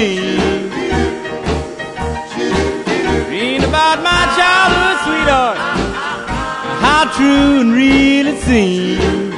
dream. Dream about my childhood sweetheart, how true and real it seems.